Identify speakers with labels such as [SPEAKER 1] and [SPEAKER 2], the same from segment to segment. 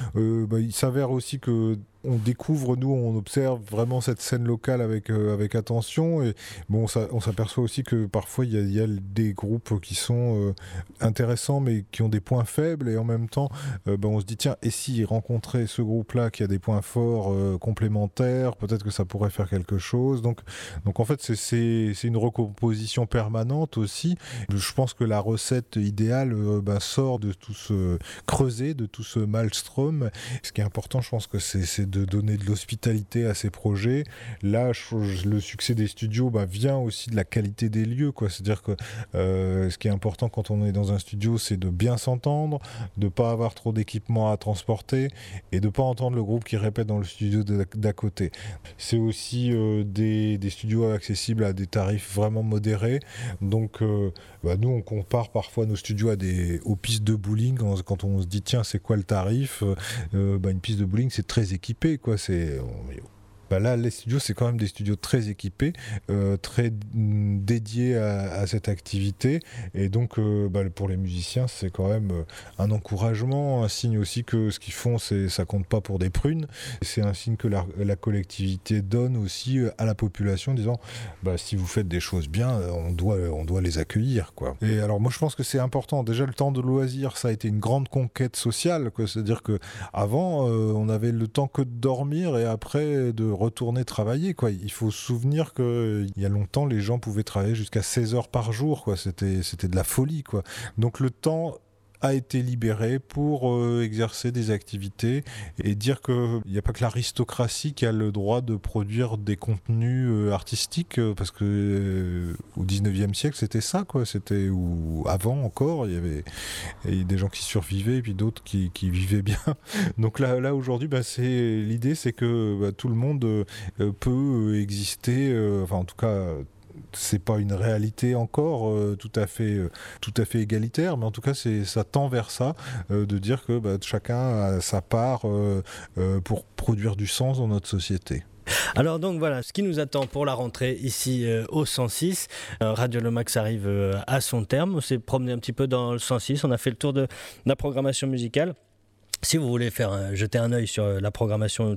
[SPEAKER 1] il s'avère aussi que on découvre, nous, on observe vraiment cette scène locale avec attention. Et bon, on s'aperçoit aussi que parfois, il y a des groupes qui sont intéressants, mais qui ont des points faibles. Et en même temps, on se dit, tiens, et si rencontrer ce groupe-là qui a des points forts complémentaires, peut-être que ça pourrait faire quelque chose. Donc en fait, c'est une recomposition permanente aussi. Je pense que la recette idéale sort de tout ce creuset, de tout ce maelstrom. Ce qui est important, je pense que c'est de donner de l'hospitalité à ces projets. Là, le succès des studios vient aussi de la qualité des lieux, quoi. C'est-à-dire que ce qui est important quand on est dans un studio, c'est de bien s'entendre, de ne pas avoir trop d'équipement à transporter et de ne pas entendre le groupe qui répète dans le studio d'à côté. C'est aussi des studios accessibles à des tarifs vraiment modérés. Donc, nous, on compare parfois nos studios aux pistes de bowling. Quand on se dit, tiens, c'est quoi le tarif ? Une piste de bowling, c'est très équipé, quoi. Là, les studios, c'est quand même des studios très équipés, très dédiés à cette activité. Et donc, pour les musiciens, c'est quand même un encouragement, un signe aussi que ce qu'ils font, ça compte pas pour des prunes. C'est un signe que la collectivité donne aussi à la population, disant, si vous faites des choses bien, on doit les accueillir, quoi. Et alors, moi, je pense que c'est important. Déjà, le temps de loisir, ça a été une grande conquête sociale, quoi. C'est-à-dire que avant, on avait le temps que de dormir et après de retourner travailler, quoi. Il faut se souvenir qu'il y a longtemps, les gens pouvaient travailler jusqu'à 16 heures par jour, quoi. C'était de la folie, quoi. Donc le temps a été libéré pour exercer des activités et dire qu'il n'y a pas que l'aristocratie qui a le droit de produire des contenus artistiques, parce que au 19e siècle, c'était ça, quoi. Ou avant encore, il y avait des gens qui survivaient et puis d'autres qui vivaient bien. Donc là aujourd'hui, l'idée, c'est que tout le monde peut exister, en tout cas, c'est pas une réalité encore tout à fait égalitaire, mais en tout cas ça tend vers ça, de dire que chacun a sa part pour produire du sens dans notre société.
[SPEAKER 2] Alors donc voilà, ce qui nous attend pour la rentrée ici au 106. Radio Lomax arrive à son terme. On s'est promené un petit peu dans le 106, on a fait le tour de la programmation musicale. Si vous voulez jeter un œil sur la programmation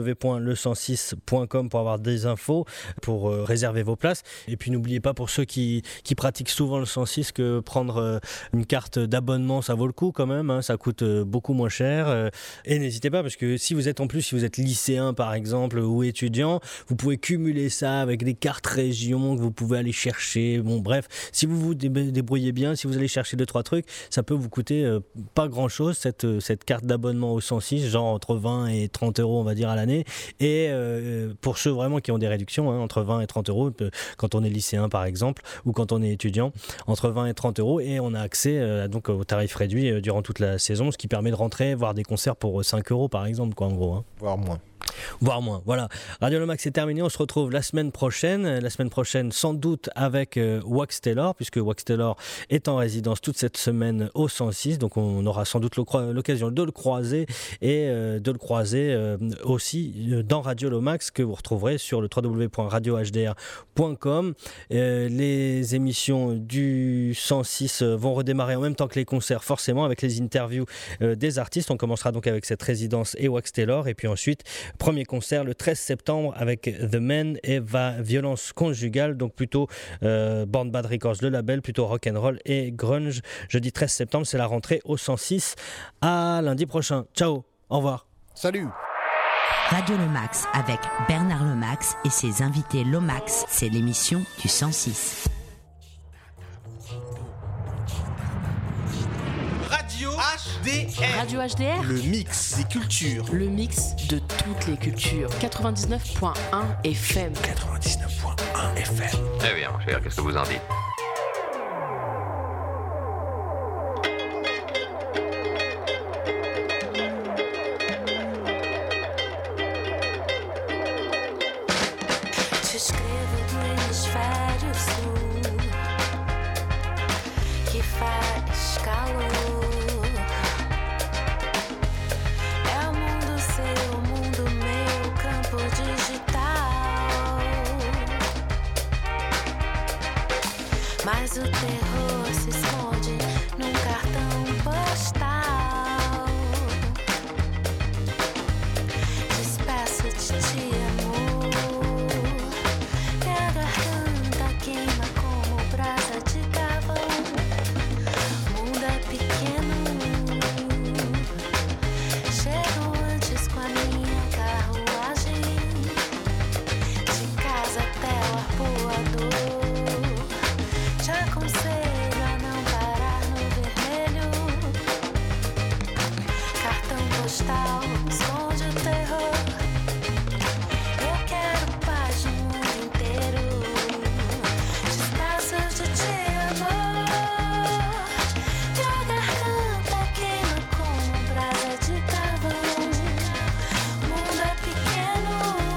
[SPEAKER 2] www.le106.com pour avoir des infos, pour réserver vos places. Et puis n'oubliez pas, pour ceux qui pratiquent souvent le 106, que prendre une carte d'abonnement, ça vaut le coup quand même, hein, ça coûte beaucoup moins cher. Et n'hésitez pas, parce que si vous êtes lycéen par exemple ou étudiant, vous pouvez cumuler ça avec des cartes régions que vous pouvez aller chercher. Bon bref, si vous vous débrouillez bien, si vous allez chercher 2-3 trucs, ça peut vous coûter pas grand chose cette carte d'abonnement au 106, genre entre 20 et 30 euros on va dire à l'année, et pour ceux vraiment qui ont des réductions, entre 20 et 30 euros quand on est lycéen par exemple, ou quand on est étudiant, entre 20 et 30 euros, et on a accès donc au tarif réduit durant toute la saison, ce qui permet de rentrer voir des concerts pour 5 euros par exemple, quoi, en gros, hein. Voire moins. Voilà. Radio Lomax est terminé. On se retrouve la semaine prochaine. Sans doute avec Wax Taylor, puisque Wax Taylor est en résidence toute cette semaine au 106. Donc on aura sans doute l'occasion de le croiser et de le croiser aussi dans Radio Lomax, que vous retrouverez sur le www.radiohdr.com. Les émissions du 106 vont redémarrer en même temps que les concerts, forcément, avec les interviews des artistes. On commencera donc avec cette résidence et Wax Taylor, et puis ensuite premier concert le 13 septembre avec The Men et Violence Conjugale, donc plutôt Born Bad Records, le label, plutôt rock'n'roll et grunge. Jeudi 13 septembre, c'est la rentrée au 106. À lundi prochain. Ciao, au revoir.
[SPEAKER 1] Salut.
[SPEAKER 3] Radio Lomax avec Bernard Lomax et ses invités Lomax, c'est l'émission du 106.
[SPEAKER 4] Radio HDR.
[SPEAKER 5] Le mix des cultures.
[SPEAKER 4] Le mix de toutes les cultures. 99.1 FM.
[SPEAKER 5] 99.1 FM.
[SPEAKER 6] Eh bien, mon cher, qu'est-ce que vous en dites ?
[SPEAKER 7] Mas o terror se esconde num cartão postal. postal, som de terror. Eu quero paz no mundo inteiro, despeços de te amor. E a garganta queima como brasa de carvão. O mundo é pequeno,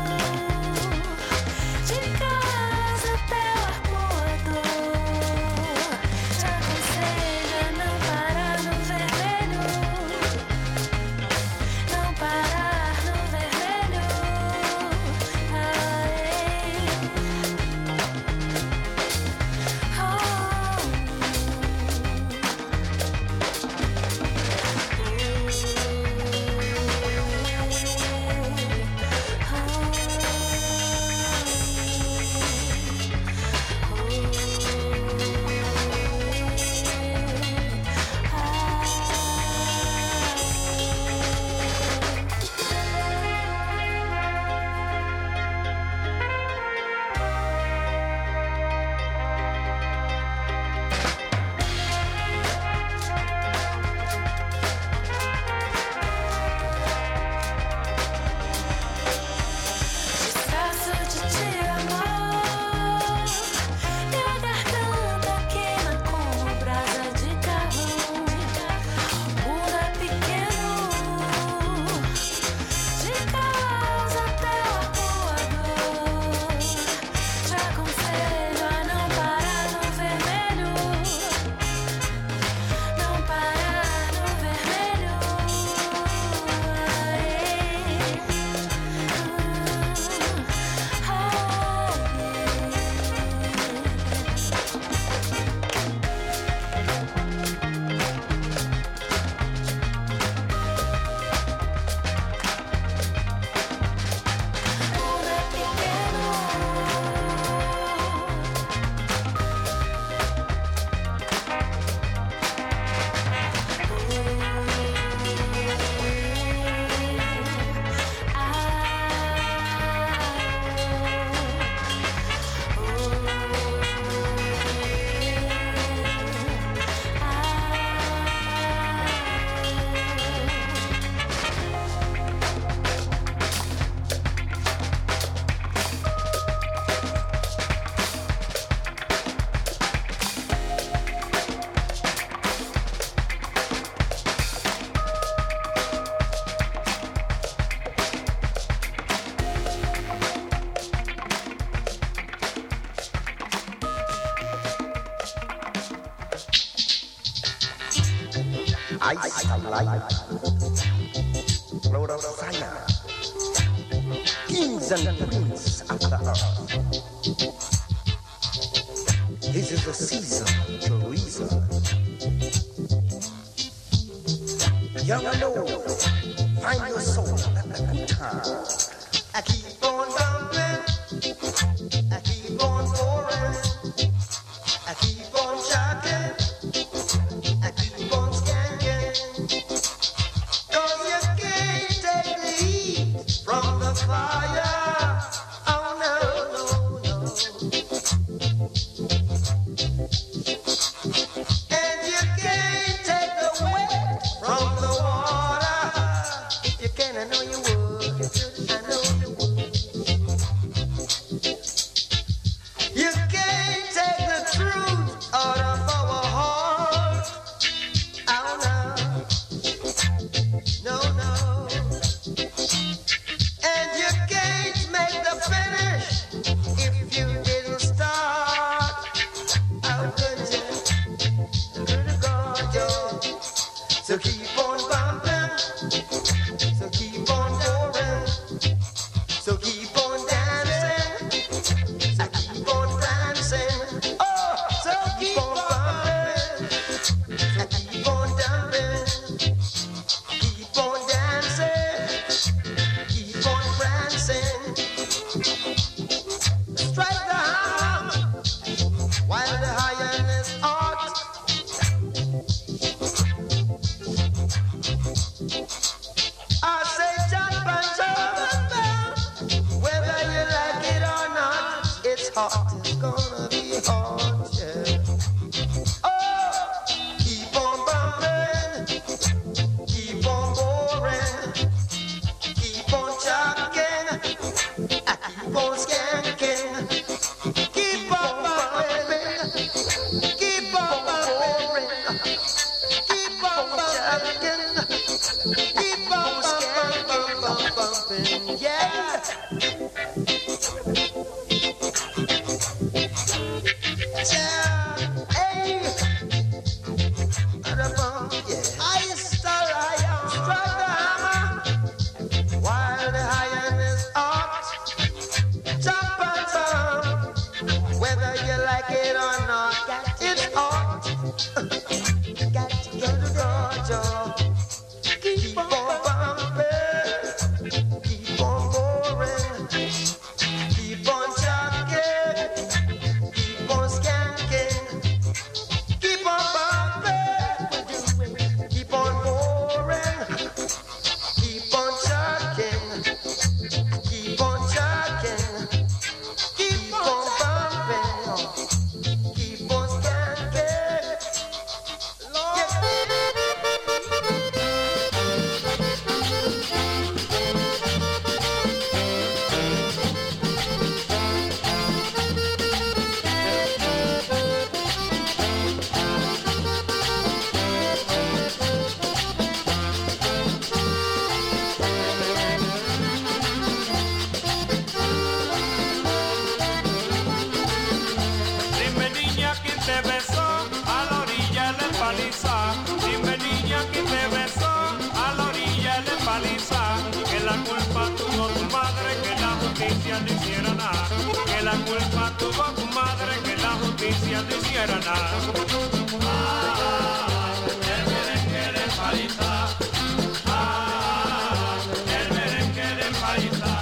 [SPEAKER 7] de casa até o arpoador. Te aconselho a não parar no vermelho, não parar no vermelho. Despeço de te amor. E a garganta queima como brasa de carvão. O mundo é pequeno, de casa até o arpoador. Te aconselho a não parar no vermelho, não parar no vermelho.
[SPEAKER 8] Ice light, Lord of fire, kings and queens of the earth. This is the season to reason. Young and old, find your soul at the good time. I keep on bumping, I keep on pouring, I keep on shocking, I keep on skanking. 'Cause you can't take the heat from the fire. Oh no, no, no. And you can't take the wet from the water. If you can, I know you would. I know you would. You can't take the truth out of our heart. Oh no, no, no. And you can't make the finish if you didn't start. How could you? Good God, yo. So keep on bumping, so keep on pouring,
[SPEAKER 9] paliza, que la culpa tuvo tu madre, que la justicia no hiciera nada, que la culpa tuvo tu madre, que la justicia no hiciera nada. El merengue de paliza, el merengue de paliza.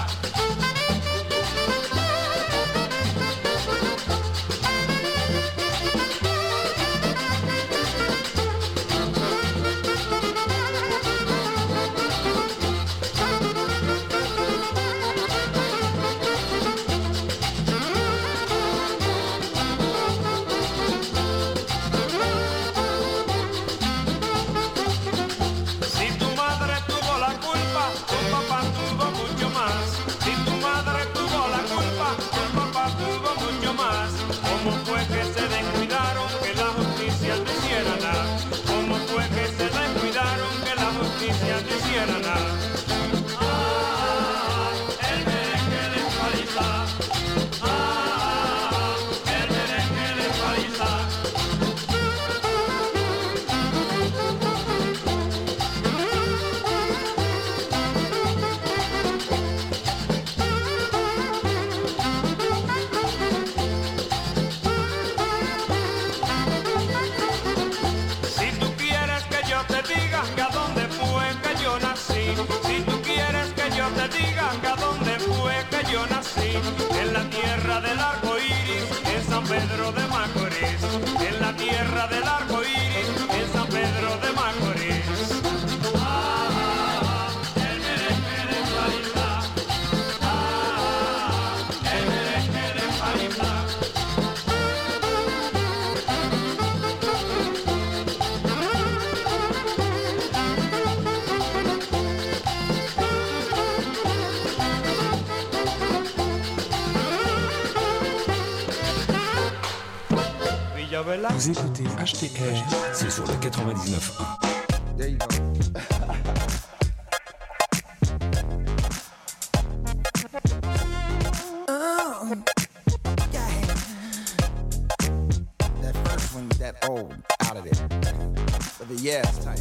[SPEAKER 9] Yo nací en la tierra del arco iris, en San Pedro de Macorís, en la tierra del arco iris, en San Pedro de Macorís. El merengue de paliza, el merengue de paliza.
[SPEAKER 5] Vous écoutez HTR, c'est sur le 99.1.
[SPEAKER 8] There you go. That first one, that old, out of there. But the yes type.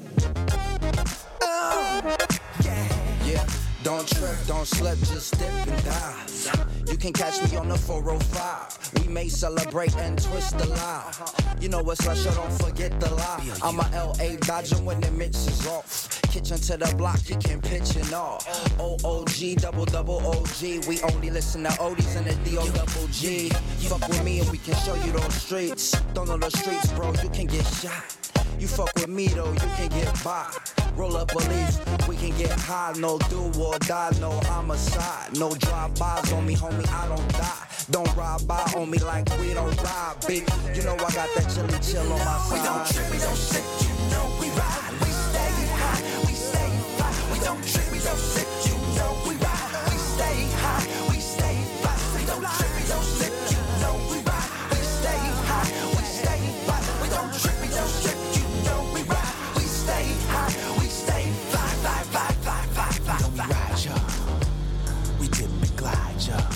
[SPEAKER 8] Yeah. Don't trip, don't slip, just dip and dive. You can catch me on the 405. We may celebrate and twist the lie. You know what's special, don't forget the lie. I'm a LA Dodger when the mix is off. Kitchen to the block, you can pitch and all. OOG, double OG. We only listen to oldies and the D-O-double G. Fuck with me and we can show you those streets. Don't know the streets, bro, you can get shot. You fuck with me though, you can get by. Roll up a leaf, we can get high. No do or die, no homicide. No drive-bys on me, homie, I don't die. Don't ride by on me like we don't ride, bitch. You know I got that chilly chill on my side. We don't trip, we don't sit, you know we ride. We stay high, we stay fly. We don't trip, we don't sit, you know we ride. We stay high, we stay fly. We don't trip, we don't sit, you know we ride. We stay high, we stay fly. We don't trip, we don't sit, you know we ride. We stay high, we stay fly, fly, fly, fly, fly, fly. We ride, y'all. We dip and glide, y'all.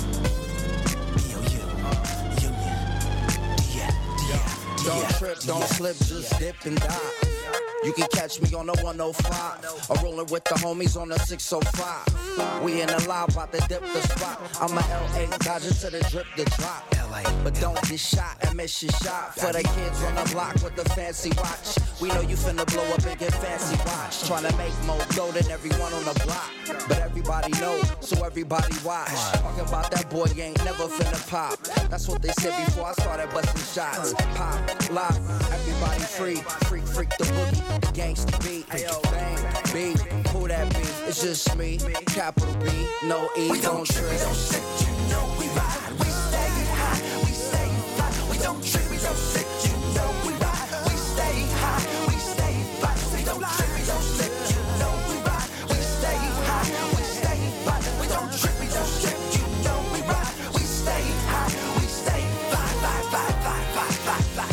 [SPEAKER 8] Don't trip, don't slip, just dip and dive. You can catch me on the 105 or rolling with the homies on the 605. We in the live, about to dip the spot. I'm a LA Dodger to the drip, the drop. But don't get shot and miss your shot. For the kids on the block with the fancy watch. We know you finna blow up and get fancy watch. Tryna make more dough than everyone on the block. But everybody know, so everybody watch. Talking about that boy ain't never finna pop. That's what they said before I started busting shots. Pop, lock, everybody free. Freak the boogie, the gangsta beat. Bang, beat, who that be? It's just me, capital B, no E, we don't trip. We don't sit, you know we ride. We stay high, we stay fly. We don't trip, we don't sit, you know we ride. We stay high, we stay fly. We don't trip, we don't sit, you know we ride. We stay high, we stay fly. We don't trip, we don't sit, you know we ride. We stay high, we stay fly, fly, fly, fly, fly, fly, fly.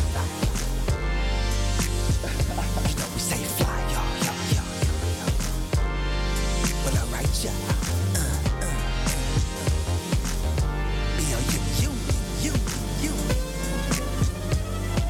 [SPEAKER 8] You know we stay fly, y'all. Well, alright, y'all.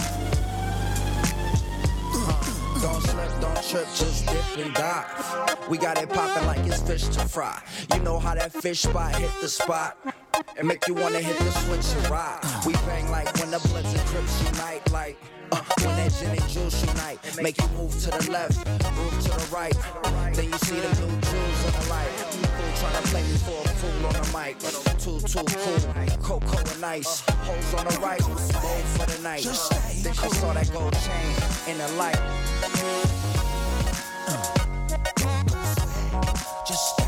[SPEAKER 8] Don't slip, don't trip, just dip and dive. We got it poppin' like it's fish to fry. You know how that fish spot hit the spot and make you wanna hit the switch and ride. We bang like when the Bloods and Crips unite, like when that gin and juice unite. Make you move to the left, move to the right. Then you see the new jewels on the light. Fool tryna play me for a fool on the mic. Too cool, cocoa and ice. Hoes on the right, bold for the night. Then she saw that gold chain in the light. Just stay.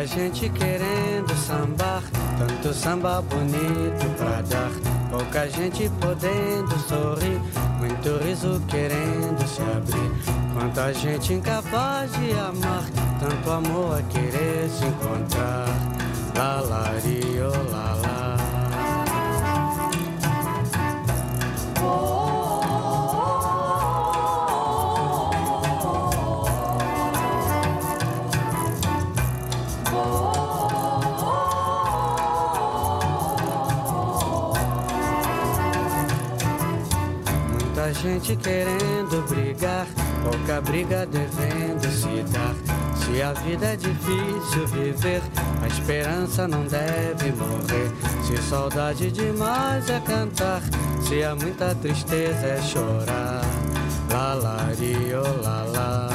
[SPEAKER 10] gente querendo sambar, tanto samba bonito pra dar. Pouca gente podendo sorrir, muito riso querendo se abrir. Quanta gente incapaz de amar, tanto amor a querer se encontrar. Lalario, lalá. Muita gente querendo brigar, pouca briga devendo se dar. Se a vida é difícil viver, a esperança não deve morrer. Se saudade demais é cantar, se há muita tristeza é chorar. Lalario, lalá.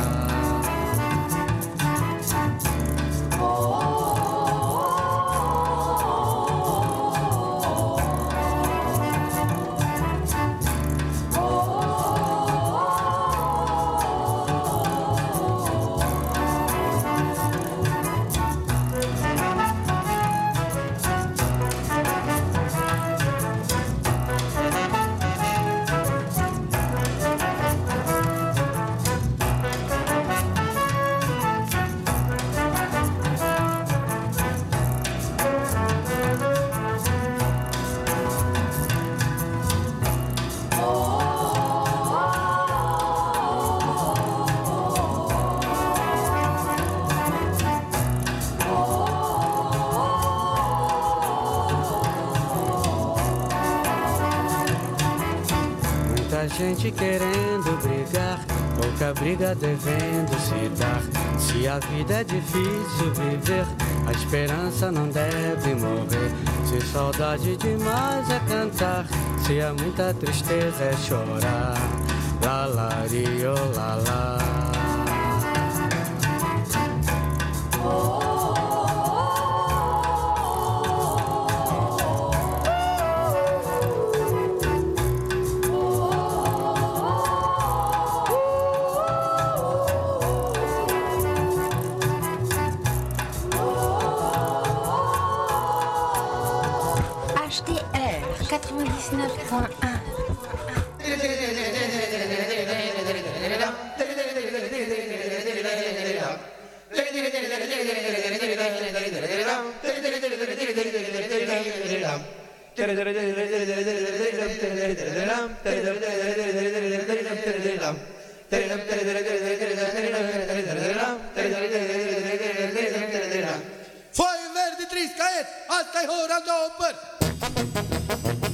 [SPEAKER 10] Gente querendo brigar, pouca briga devendo se dar. Se a vida é difícil viver, a esperança não deve morrer. Se saudade demais é cantar, se há muita tristeza é chorar. Lalario, lalá.
[SPEAKER 7] HDR 99.1.
[SPEAKER 8] Foi verde triscaet, asta-i hora dopăr.